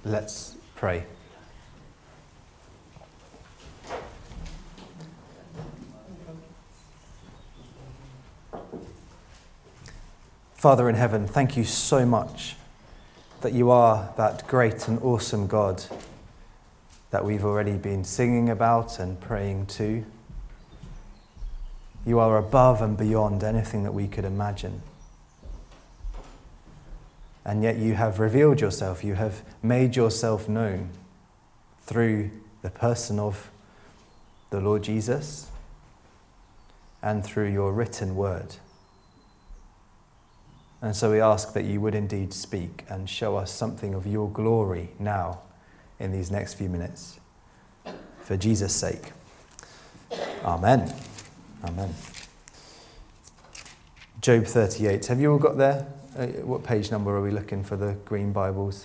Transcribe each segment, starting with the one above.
Let's pray. Father in heaven, thank you so much that you are that great and awesome God that we've already been singing about and praying to. You are above and beyond anything that we could imagine. And yet you have revealed yourself, you have made yourself known through the person of the Lord Jesus and through your written word. And so we ask that you would indeed speak and show us something of your glory now in these next few minutes. For Jesus' sake. Amen. Amen. Job 38. Have you all got there? What page number are we looking for the green Bibles?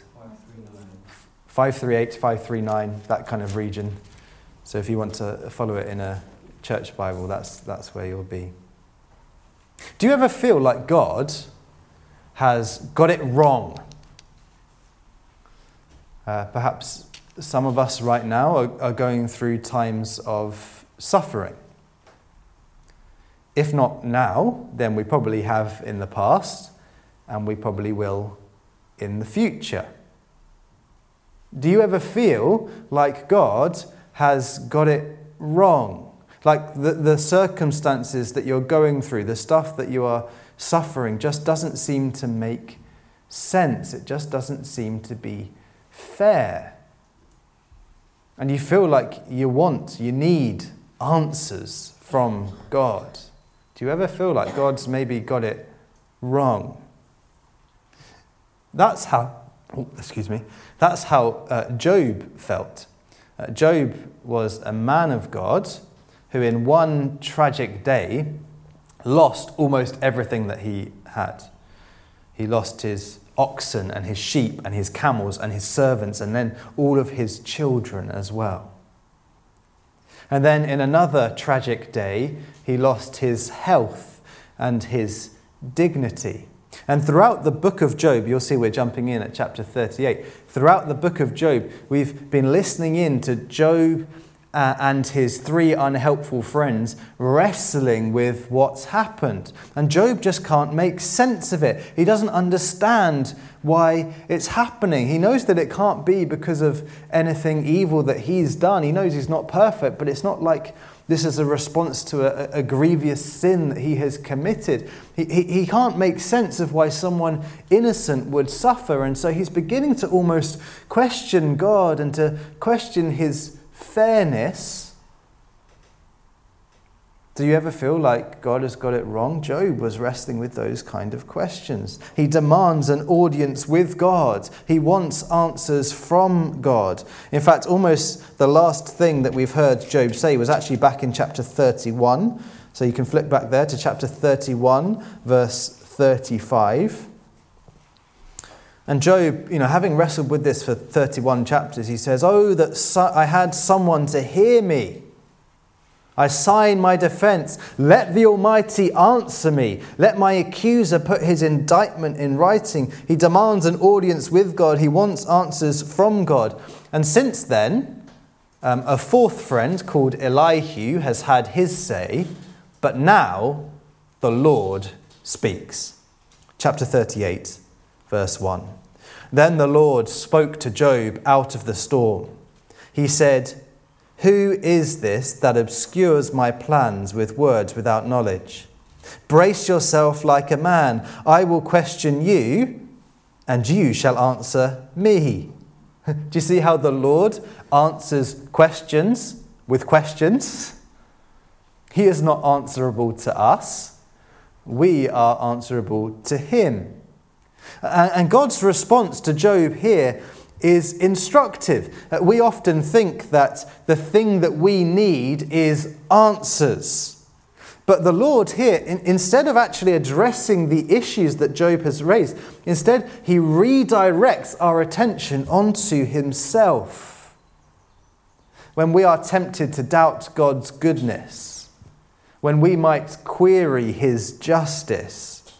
538, 539, that kind of region. So if you want to follow it in a church Bible, that's where you'll be. Do you ever feel like God has got it wrong? Perhaps some of us right now are going through times of suffering. If not now, then we probably have in the past, and we probably will in the future. Do you ever feel like God has got it wrong? Like the circumstances that you're going through, the stuff that you are suffering just doesn't seem to make sense. It just doesn't seem to be fair. And you feel like you need answers from God. Do you ever feel like God's maybe got it wrong? That's how Job felt. Job was a man of God who in one tragic day lost almost everything that he had. He lost his oxen and his sheep and his camels and his servants and then all of his children as well. And then in another tragic day, he lost his health and his dignity. And throughout the book of Job, you'll see we're jumping in at chapter 38. Throughout the book of Job, we've been listening in to Job and his three unhelpful friends wrestling with what's happened. And Job just can't make sense of it. He doesn't understand why it's happening. He knows that it can't be because of anything evil that he's done. He knows he's not perfect, but it's not like this is a response to a grievous sin that he has committed. He can't make sense of why someone innocent would suffer. And so he's beginning to almost question God and to question his fairness. Do you ever feel like God has got it wrong? Job was wrestling with those kind of questions. He demands an audience with God. He wants answers from God. In fact, almost the last thing that we've heard Job say was actually back in chapter 31. So you can flip back there to chapter 31, verse 35. And Job, having wrestled with this for 31 chapters, he says, "Oh, that I had someone to hear me. I sign my defense. Let the Almighty answer me. Let my accuser put his indictment in writing." He demands an audience with God. He wants answers from God. And since then, a fourth friend called Elihu has had his say, but now the Lord speaks. Chapter 38, verse 1. Then the Lord spoke to Job out of the storm. He said, "Who is this that obscures my plans with words without knowledge? Brace yourself like a man. I will question you, and you shall answer me." Do you see how the Lord answers questions with questions? He is not answerable to us. We are answerable to him. And God's response to Job here is instructive. We often think that the thing that we need is answers. But the Lord here, instead of actually addressing the issues that Job has raised, instead he redirects our attention onto himself. When we are tempted to doubt God's goodness, when we might query his justice,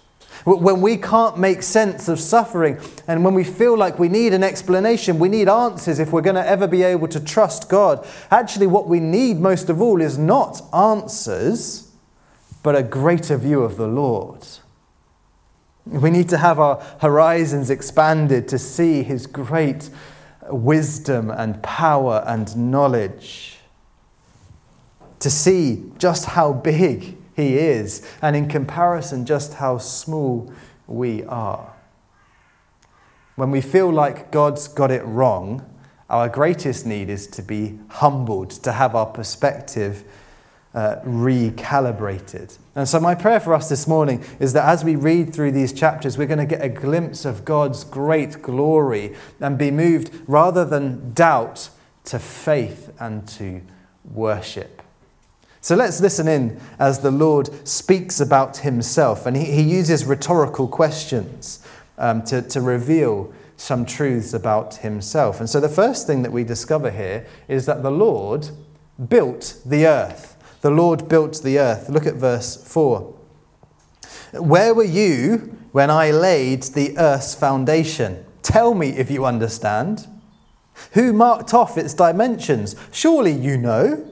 When we can't make sense of suffering, and when we feel like we need an explanation, we need answers if we're going to ever be able to trust God. Actually, what we need most of all is not answers, but a greater view of the Lord. We need to have our horizons expanded to see his great wisdom and power and knowledge. To see just how big he is, and in comparison, just how small we are. When we feel like God's got it wrong, our greatest need is to be humbled, to have our perspective recalibrated. And so my prayer for us this morning is that as we read through these chapters, we're going to get a glimpse of God's great glory and be moved rather than doubt to faith and to worship. So let's listen in as the Lord speaks about himself. And he uses rhetorical questions to reveal some truths about himself. And so the first thing that we discover here is that the Lord built the earth. The Lord built the earth. Look at verse 4. Where were you when I laid the earth's foundation? Tell me if you understand. Who marked off its dimensions? Surely you know.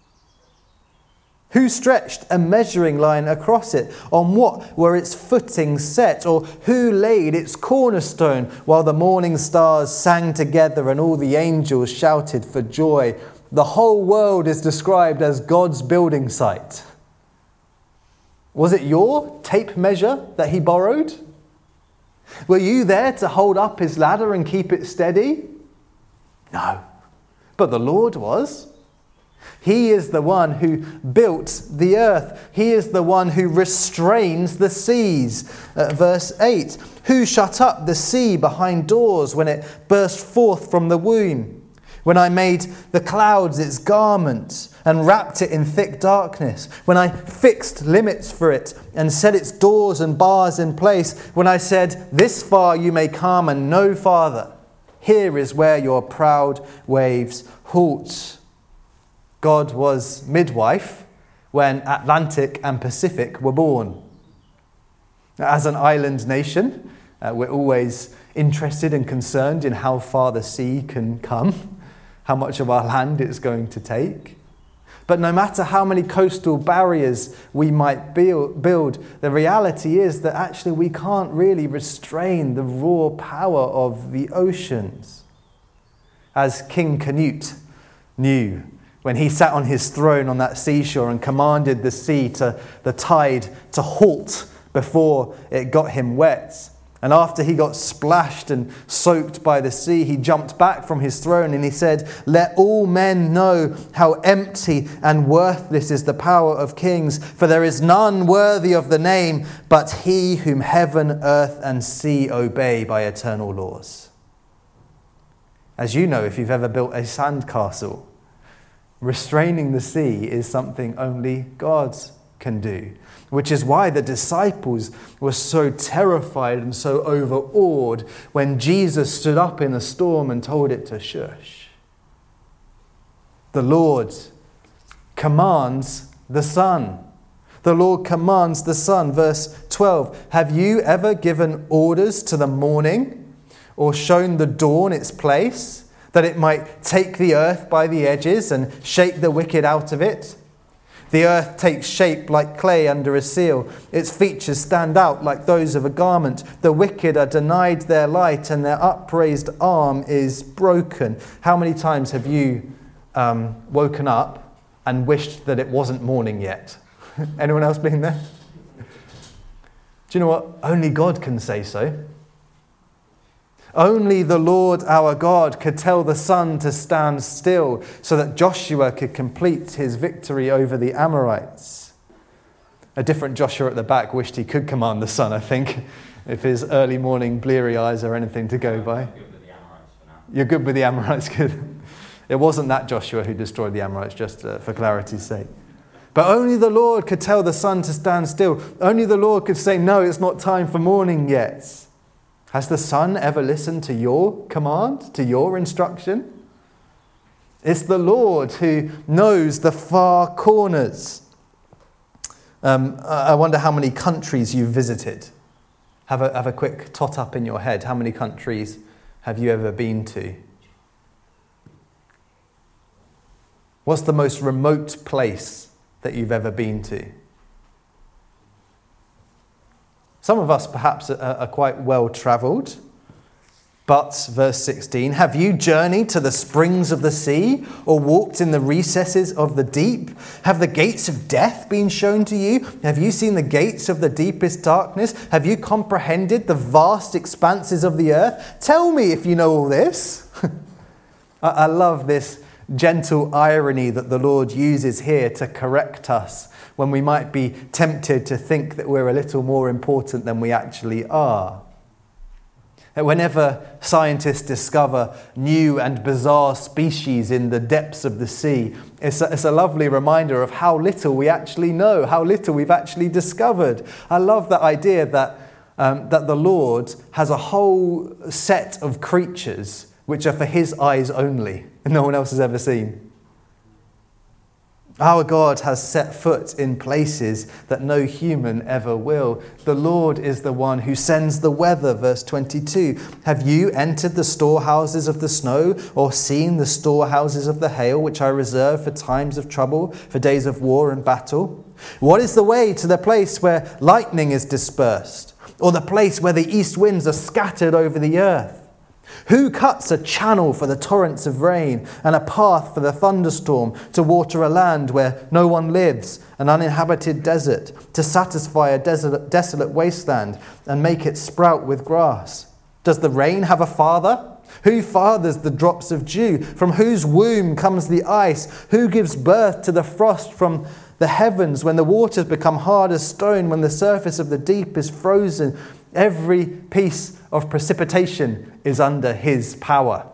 Who stretched a measuring line across it? On what were its footings set? Or who laid its cornerstone while the morning stars sang together and all the angels shouted for joy? The whole world is described as God's building site. Was it your tape measure that he borrowed? Were you there to hold up his ladder and keep it steady? No, but the Lord was. He is the one who built the earth. He is the one who restrains the seas. Verse 8, who shut up the sea behind doors when it burst forth from the womb? When I made the clouds its garment and wrapped it in thick darkness, when I fixed limits for it and set its doors and bars in place, when I said, this far you may come and no farther, here is where your proud waves halt. God was midwife when Atlantic and Pacific were born. As an island nation, we're always interested and concerned in how far the sea can come, how much of our land it's going to take. But no matter how many coastal barriers we might build, the reality is that actually we can't really restrain the raw power of the oceans. As King Canute knew when he sat on his throne on that seashore and commanded the tide to halt before it got him wet. And after he got splashed and soaked by the sea, he jumped back from his throne and he said, let all men know how empty and worthless is the power of kings, for there is none worthy of the name but he whom heaven, earth and sea obey by eternal laws. As you know, if you've ever built a sandcastle, restraining the sea is something only God can do, which is why the disciples were so terrified and so overawed when Jesus stood up in a storm and told it to shush. The Lord commands the sun. The Lord commands the sun. Verse 12, have you ever given orders to the morning or shown the dawn its place, that it might take the earth by the edges and shake the wicked out of it? The earth takes shape like clay under a seal. Its features stand out like those of a garment. The wicked are denied their light and their upraised arm is broken. How many times have you woken up and wished that it wasn't morning yet? Anyone else been there? Do you know what? Only God can say so. Only the Lord our God could tell the sun to stand still so that Joshua could complete his victory over the Amorites. A different Joshua at the back wished he could command the sun, I think, if his early morning bleary eyes are anything to go by. You're good with the Amorites, good. It wasn't that Joshua who destroyed the Amorites, just for clarity's sake. But only the Lord could tell the sun to stand still. Only the Lord could say, no, it's not time for morning yet. Has the sun ever listened to your command, to your instruction? It's the Lord who knows the far corners. I wonder how many countries you've visited. Have a quick tot up in your head. How many countries have you ever been to? What's the most remote place that you've ever been to? Some of us perhaps are quite well travelled. But, verse 16, have you journeyed to the springs of the sea or walked in the recesses of the deep? Have the gates of death been shown to you? Have you seen the gates of the deepest darkness? Have you comprehended the vast expanses of the earth? Tell me if you know all this. I love this gentle irony that the Lord uses here to correct us when we might be tempted to think that we're a little more important than we actually are. Whenever scientists discover new and bizarre species in the depths of the sea, it's a lovely reminder of how little we actually know, how little we've actually discovered. I love the idea that the Lord has a whole set of creatures which are for his eyes only, and no one else has ever seen. Our God has set foot in places that no human ever will. The Lord is the one who sends the weather, verse 22. Have you entered the storehouses of the snow, or seen the storehouses of the hail, which I reserve for times of trouble, for days of war and battle? What is the way to the place where lightning is dispersed, or the place where the east winds are scattered over the earth? Who cuts a channel for the torrents of rain and a path for the thunderstorm to water a land where no one lives, an uninhabited desert, to satisfy a desolate wasteland and make it sprout with grass? Does the rain have a father? Who fathers the drops of dew? From whose womb comes the ice? Who gives birth to the frost from the heavens when the waters become hard as stone, when the surface of the deep is frozen? Every piece of precipitation is under his power.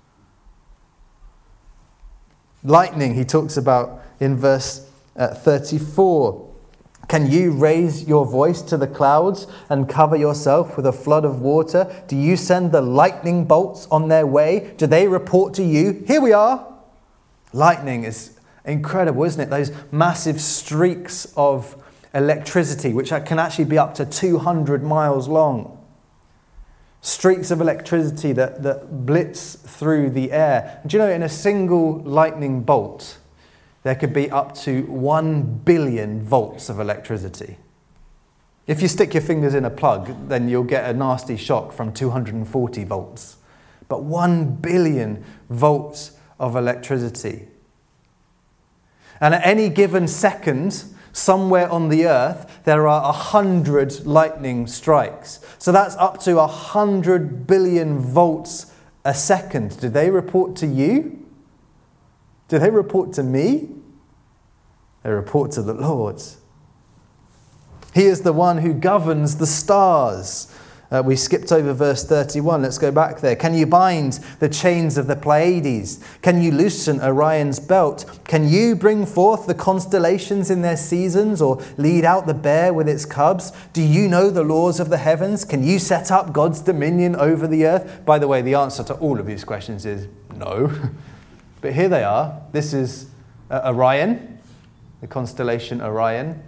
Lightning, he talks about in verse 34. Can you raise your voice to the clouds and cover yourself with a flood of water? Do you send the lightning bolts on their way? Do they report to you? Here we are. Lightning is incredible, isn't it? Those massive streaks of electricity, which can actually be up to 200 miles long. Streaks of electricity that blitz through the air. Do you know, in a single lightning bolt, there could be up to 1 billion volts of electricity. If you stick your fingers in a plug, then you'll get a nasty shock from 240 volts. But 1 billion volts of electricity. And at any given second, somewhere on the earth, there are 100 lightning strikes. So that's up to 100 billion volts a second. Do they report to you? Do they report to me? They report to the Lord. He is the one who governs the stars. We skipped over verse 31. Let's go back there. Can you bind the chains of the Pleiades? Can you loosen Orion's belt? Can you bring forth the constellations in their seasons, or lead out the bear with its cubs? Do you know the laws of the heavens? Can you set up God's dominion over the earth? By the way, the answer to all of these questions is no. But here they are. This is Orion, the constellation Orion.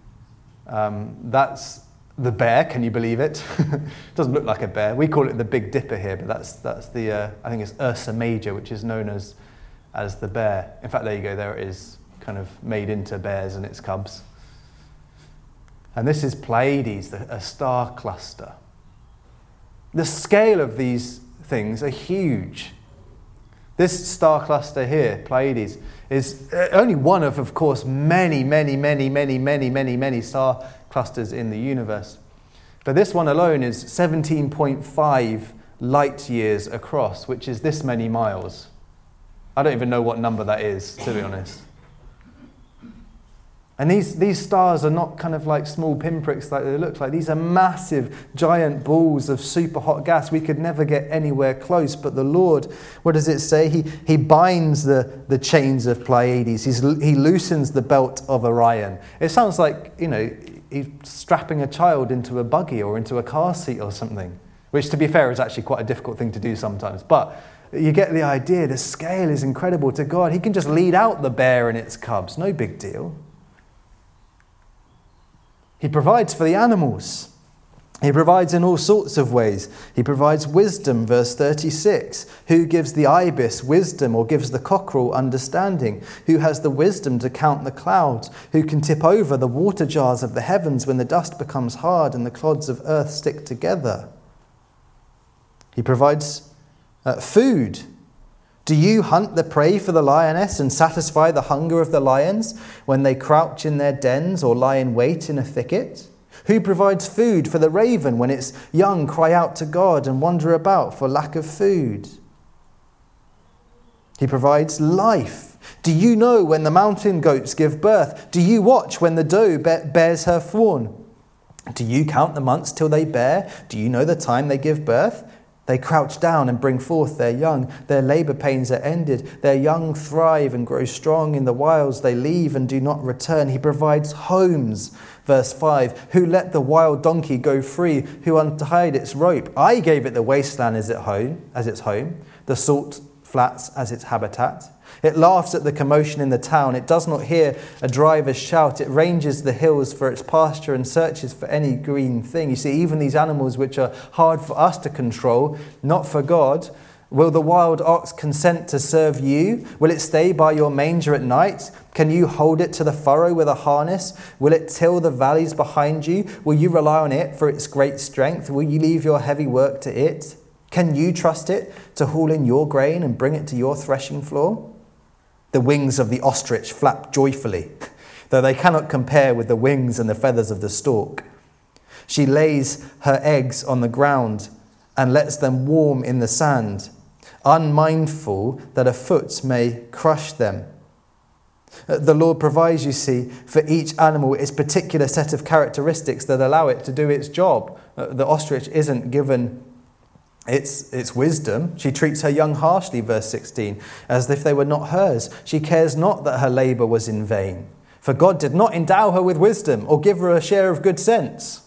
That's the bear, can you believe it? Doesn't look like a bear. We call it the Big Dipper here, but that's the, I think it's Ursa Major, which is known as the bear. In fact, there you go, there it is, kind of made into bears and its cubs. And this is Pleiades, a star cluster. The scale of these things are huge. This star cluster here, Pleiades, is only one of course, many star clusters in the universe. But this one alone is 17.5 light years across, which is this many miles. I don't even know what number that is, to be honest. And these stars are not kind of like small pinpricks like they look like. These are massive, giant balls of super hot gas. We could never get anywhere close. But the Lord, what does it say? He binds the chains of Pleiades. He loosens the belt of Orion. It sounds like, he's strapping a child into a buggy or into a car seat or something. Which, to be fair, is actually quite a difficult thing to do sometimes. But you get the idea. The scale is incredible to God. He can just lead out the bear and its cubs. No big deal. He provides for the animals. He provides in all sorts of ways. He provides wisdom, verse 36. Who gives the ibis wisdom, or gives the cockerel understanding? Who has the wisdom to count the clouds? Who can tip over the water jars of the heavens when the dust becomes hard and the clods of earth stick together? He provides food. Do you hunt the prey for the lioness and satisfy the hunger of the lions when they crouch in their dens or lie in wait in a thicket? Who provides food for the raven when its young cry out to God and wander about for lack of food? He provides life. Do you know when the mountain goats give birth? Do you watch when the doe bears her fawn? Do you count the months till they bear? Do you know the time they give birth? They crouch down and bring forth their young. Their labour pains are ended. Their young thrive and grow strong. In the wilds they leave and do not return. He provides homes. Verse 5, who let the wild donkey go free? Who untied its rope? I gave it the wasteland as its home, the salt flats as its habitat. It laughs at the commotion in the town. It does not hear a driver's shout. It ranges the hills for its pasture and searches for any green thing. You see, even these animals which are hard for us to control, not for God. Will the wild ox consent to serve you? Will it stay by your manger at night? Can you hold it to the furrow with a harness? Will it till the valleys behind you? Will you rely on it for its great strength? Will you leave your heavy work to it? Can you trust it to haul in your grain and bring it to your threshing floor? The wings of the ostrich flap joyfully, though they cannot compare with the wings and the feathers of the stork. She lays her eggs on the ground and lets them warm in the sand, unmindful that a foot may crush them. The Lord provides, you see, for each animal its particular set of characteristics that allow it to do its job. The ostrich isn't given its wisdom. She treats her young harshly, verse 16, as if they were not hers. She cares not that her labour was in vain, for God did not endow her with wisdom or give her a share of good sense.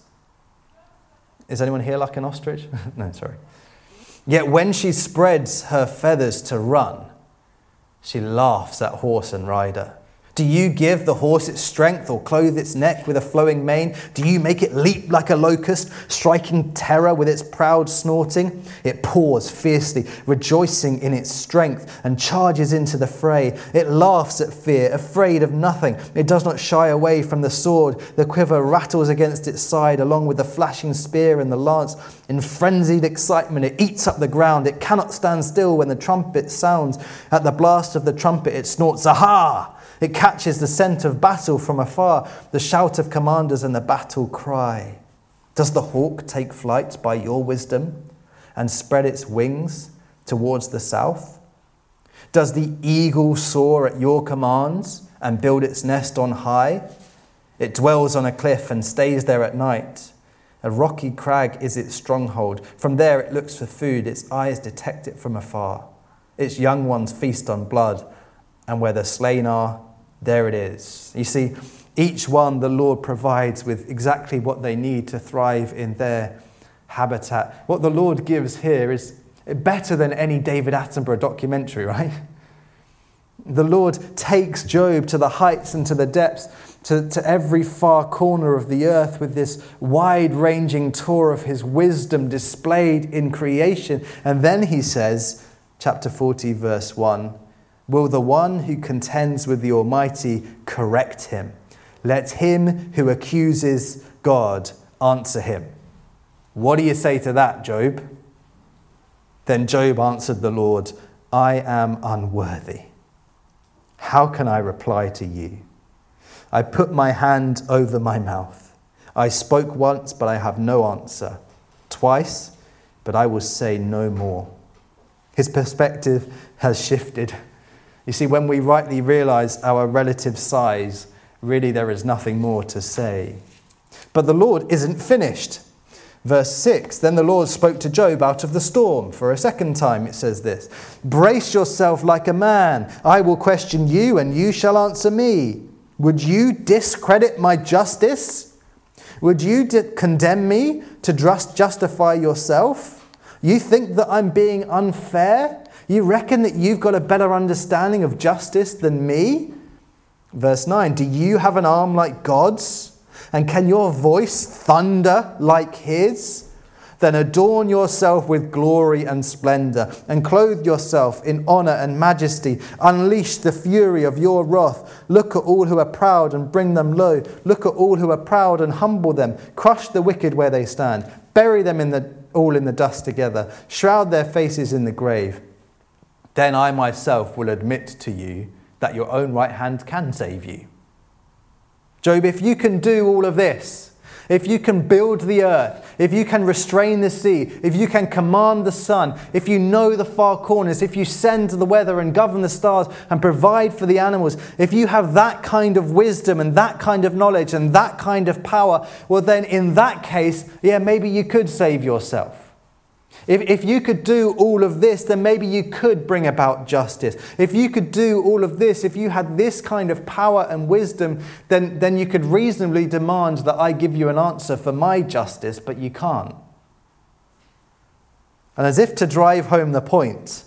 Is anyone here like an ostrich? No, sorry. Yet when she spreads her feathers to run, she laughs at horse and rider. Do you give the horse its strength or clothe its neck with a flowing mane? Do you make it leap like a locust, striking terror with its proud snorting? It paws fiercely, rejoicing in its strength, and charges into the fray. It laughs at fear, afraid of nothing. It does not shy away from the sword. The quiver rattles against its side, along with the flashing spear and the lance. In frenzied excitement, it eats up the ground. It cannot stand still when the trumpet sounds. At the blast of the trumpet, it snorts, "Aha!" It catches the scent of battle from afar, the shout of commanders and the battle cry. Does the hawk take flight by your wisdom and spread its wings towards the south? Does the eagle soar at your commands and build its nest on high? It dwells on a cliff and stays there at night. A rocky crag is its stronghold. From there it looks for food. Its eyes detect it from afar. Its young ones feast on blood, and where the slain are, there it is. You see, each one the Lord provides with exactly what they need to thrive in their habitat. What the Lord gives here is better than any David Attenborough documentary, right? The Lord takes Job to the heights and to the depths, to every far corner of the earth with this wide-ranging tour of his wisdom displayed in creation. And then he says, chapter 40, verse 1, will the one who contends with the Almighty correct him? Let him who accuses God answer him. What do you say to that, Job? Then Job answered the Lord, I am unworthy. How can I reply to you? I put my hand over my mouth. I spoke once, but I have no answer. Twice, but I will say no more. His perspective has shifted. You see, when we rightly realize our relative size, really there is nothing more to say. But the Lord isn't finished. Verse 6, then the Lord spoke to Job out of the storm. For a second time it says this, brace yourself like a man. I will question you and you shall answer me. Would you discredit my justice? Would you condemn me to justify yourself? You think that I'm being unfair? You reckon that you've got a better understanding of justice than me? Verse 9, do you have an arm like God's? And can your voice thunder like his? Then adorn yourself with glory and splendor, and clothe yourself in honor and majesty. Unleash the fury of your wrath. Look at all who are proud and bring them low. Look at all who are proud and humble them. Crush the wicked where they stand. Bury them all in the dust together. Shroud their faces in the grave. Then I myself will admit to you that your own right hand can save you. Job, if you can do all of this, if you can build the earth, if you can restrain the sea, if you can command the sun, if you know the far corners, if you send the weather and govern the stars and provide for the animals, if you have that kind of wisdom and that kind of knowledge and that kind of power, well then in that case, maybe you could save yourself. If you could do all of this, then maybe you could bring about justice. If you could do all of this, if you had this kind of power and wisdom, then you could reasonably demand that I give you an answer for my justice, but you can't. And as if to drive home the point,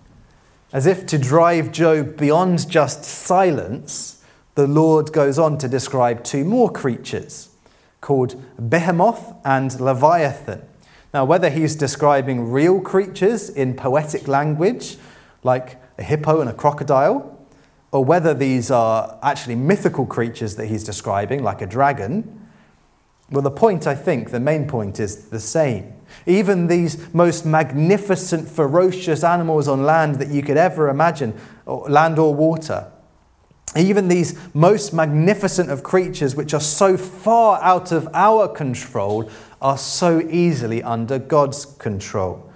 as if to drive Job beyond just silence, the Lord goes on to describe two more creatures called Behemoth and Leviathan. Now, whether he's describing real creatures in poetic language, like a hippo and a crocodile, or whether these are actually mythical creatures that he's describing, like a dragon, well, the main point is the same. Even these most magnificent, ferocious animals on land that you could ever imagine, land or water, even these most magnificent of creatures which are so far out of our control are so easily under God's control.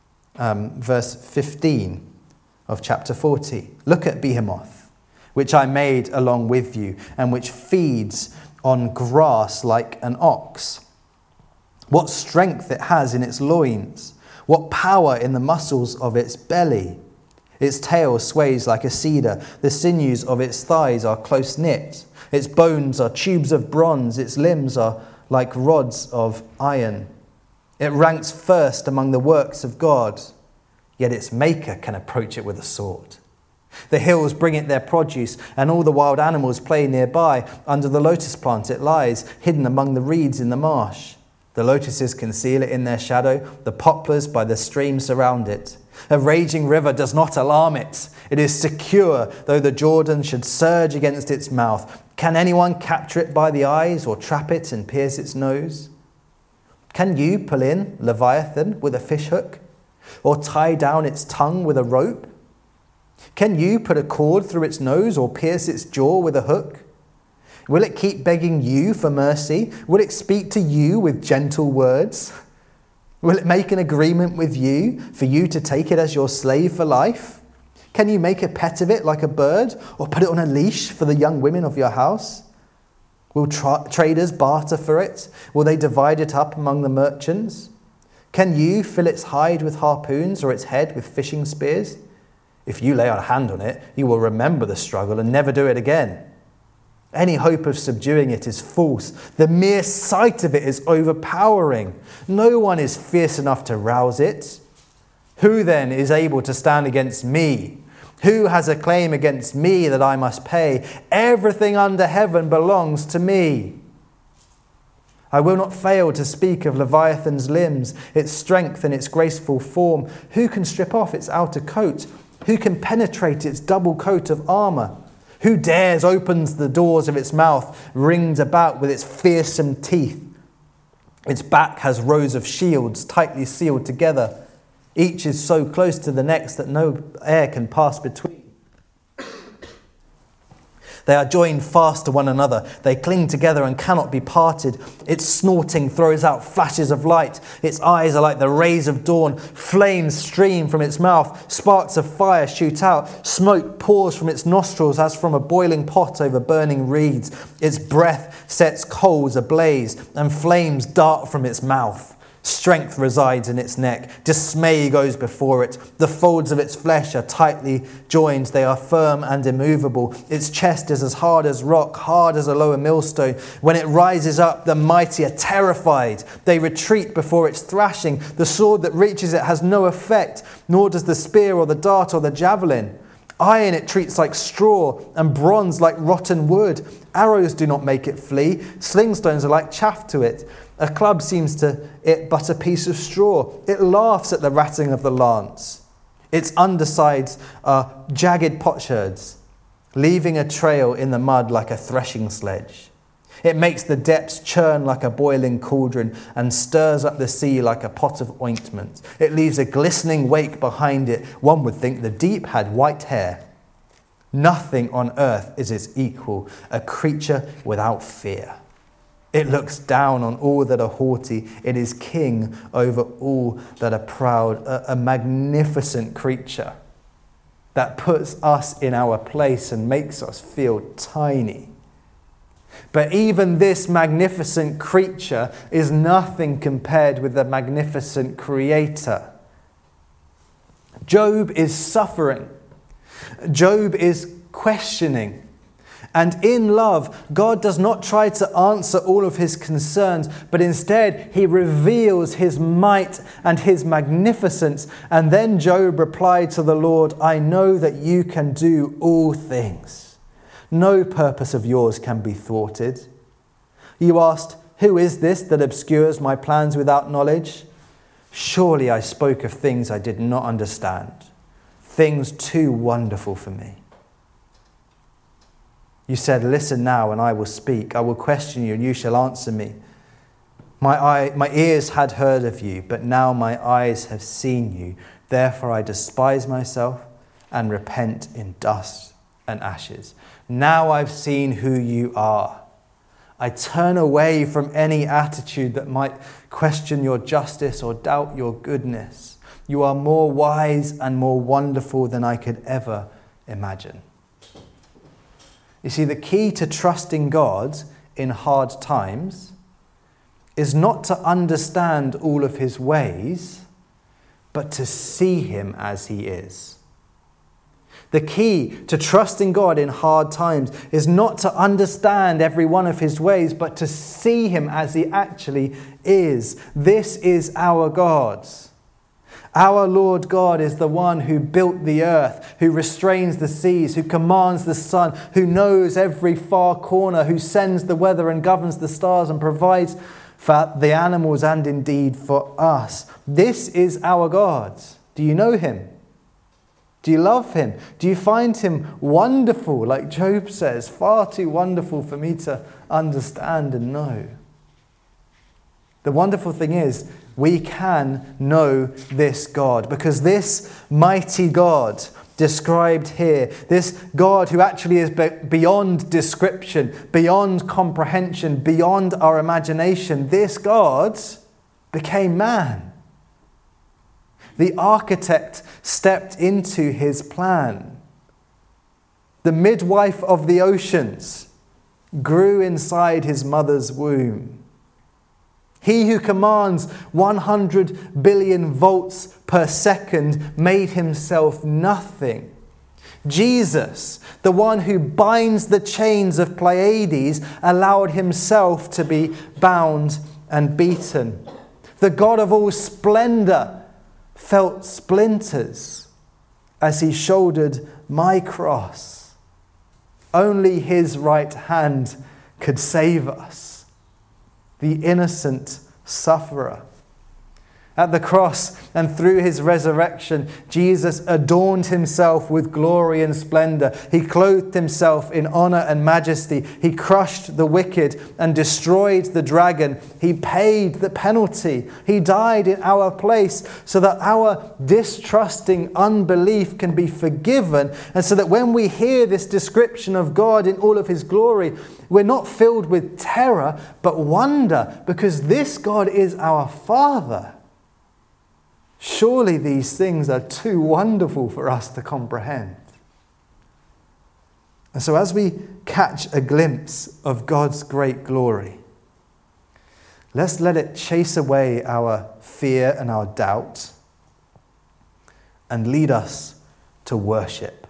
Verse 15 of chapter 40. Look at Behemoth, which I made along with you, and which feeds on grass like an ox. What strength it has in its loins, what power in the muscles of its belly. Its tail sways like a cedar, the sinews of its thighs are close knit, its bones are tubes of bronze, its limbs are like rods of iron. It ranks first among the works of God, yet its maker can approach it with a sword. The hills bring it their produce, and all the wild animals play nearby. Under the lotus plant it lies, hidden among the reeds in the marsh. The lotuses conceal it in their shadow, the poplars by the stream surround it. A raging river does not alarm it. It is secure, though the Jordan should surge against its mouth. Can anyone capture it by the eyes, or trap it and pierce its nose? Can you pull in Leviathan with a fishhook, or tie down its tongue with a rope? Can you put a cord through its nose, or pierce its jaw with a hook? Will it keep begging you for mercy? Will it speak to you with gentle words? Will it make an agreement with you for you to take it as your slave for life? Can you make a pet of it like a bird, or put it on a leash for the young women of your house? Will traders barter for it? Will they divide it up among the merchants? Can you fill its hide with harpoons, or its head with fishing spears? If you lay a hand on it, you will remember the struggle and never do it again. Any hope of subduing it is false. The mere sight of it is overpowering. No one is fierce enough to rouse it. Who then is able to stand against me? Who has a claim against me that I must pay? Everything under heaven belongs to me. I will not fail to speak of Leviathan's limbs, its strength and its graceful form. Who can strip off its outer coat? Who can penetrate its double coat of armor? Who dares opens the doors of its mouth, ringed about with its fearsome teeth? Its back has rows of shields tightly sealed together. Each is so close to the next that no air can pass between. They are joined fast to one another. They cling together and cannot be parted. Its snorting throws out flashes of light. Its eyes are like the rays of dawn. Flames stream from its mouth. Sparks of fire shoot out. Smoke pours from its nostrils as from a boiling pot over burning reeds. Its breath sets coals ablaze, and flames dart from its mouth. Strength resides in its neck. Dismay goes before it. The folds of its flesh are tightly joined. They are firm and immovable. Its chest is as hard as rock, hard as a lower millstone. When it rises up, the mighty are terrified. They retreat before its thrashing. The sword that reaches it has no effect, nor does the spear or the dart or the javelin. Iron it treats like straw, and bronze like rotten wood. Arrows do not make it flee. Sling stones are like chaff to it. A club seems to it but a piece of straw. It laughs at the rattling of the lance. Its undersides are jagged potsherds, leaving a trail in the mud like a threshing sledge. It makes the depths churn like a boiling cauldron and stirs up the sea like a pot of ointment. It leaves a glistening wake behind it. One would think the deep had white hair. Nothing on earth is its equal, a creature without fear. It looks down on all that are haughty. It is king over all that are proud, a magnificent creature that puts us in our place and makes us feel tiny. But even this magnificent creature is nothing compared with the magnificent Creator. Job is suffering. Job is questioning. And in love, God does not try to answer all of his concerns, but instead he reveals his might and his magnificence. And then Job replied to the Lord, I know that you can do all things. No purpose of yours can be thwarted. You asked, who is this that obscures my plans without knowledge? Surely I spoke of things I did not understand, things too wonderful for me. You said, listen now and I will speak. I will question you and you shall answer me. My ears had heard of you, but now my eyes have seen you. Therefore I despise myself and repent in dust and ashes. Now I've seen who you are. I turn away from any attitude that might question your justice or doubt your goodness. You are more wise and more wonderful than I could ever imagine. You see, the key to trusting God in hard times is not to understand all of his ways, but to see him as he is. The key to trusting God in hard times is not to understand every one of his ways, but to see him as he actually is. This is our God. Our Lord God is the one who built the earth, who restrains the seas, who commands the sun, who knows every far corner, who sends the weather and governs the stars and provides for the animals and indeed for us. This is our God. Do you know him? Do you love him? Do you find him wonderful, like Job says, far too wonderful for me to understand and know? The wonderful thing is, we can know this God, because this mighty God described here, this God who actually is beyond description, beyond comprehension, beyond our imagination, this God became man. The architect stepped into his plan. The midwife of the oceans grew inside his mother's womb. He who commands 100 billion volts per second made himself nothing. Jesus, the one who binds the chains of Pleiades, allowed himself to be bound and beaten. The God of all splendor felt splinters as he shouldered my cross. Only his right hand could save us. The innocent sufferer. At the cross and through his resurrection, Jesus adorned himself with glory and splendor. He clothed himself in honor and majesty. He crushed the wicked and destroyed the dragon. He paid the penalty. He died in our place so that our distrusting unbelief can be forgiven, and so that when we hear this description of God in all of his glory, we're not filled with terror but wonder, because this God is our Father. Surely these things are too wonderful for us to comprehend. And so as we catch a glimpse of God's great glory, let's let it chase away our fear and our doubt and lead us to worship.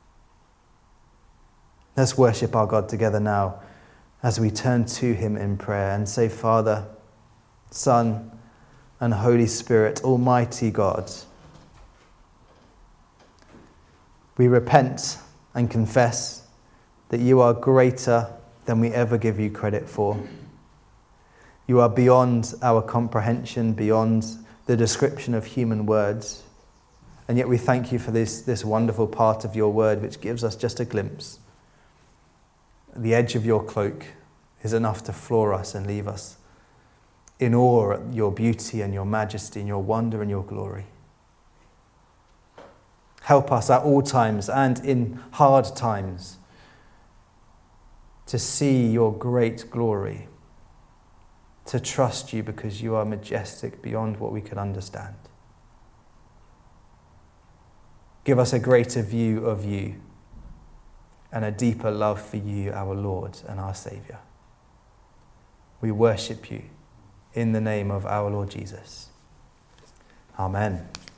Let's worship our God together now as we turn to him in prayer and say, Father, Son, and Holy Spirit, Almighty God, We repent and confess that you are greater than we ever give you credit for. You are beyond our comprehension, beyond the description of human words. And yet we thank you for this wonderful part of your word which gives us just a glimpse. The edge of your cloak is enough to floor us and leave us in awe at your beauty and your majesty and your wonder and your glory. Help us at all times and in hard times to see your great glory, to trust you because you are majestic beyond what we can understand. Give us a greater view of you and a deeper love for you, our Lord and our Saviour. We worship you in the name of our Lord Jesus. Amen.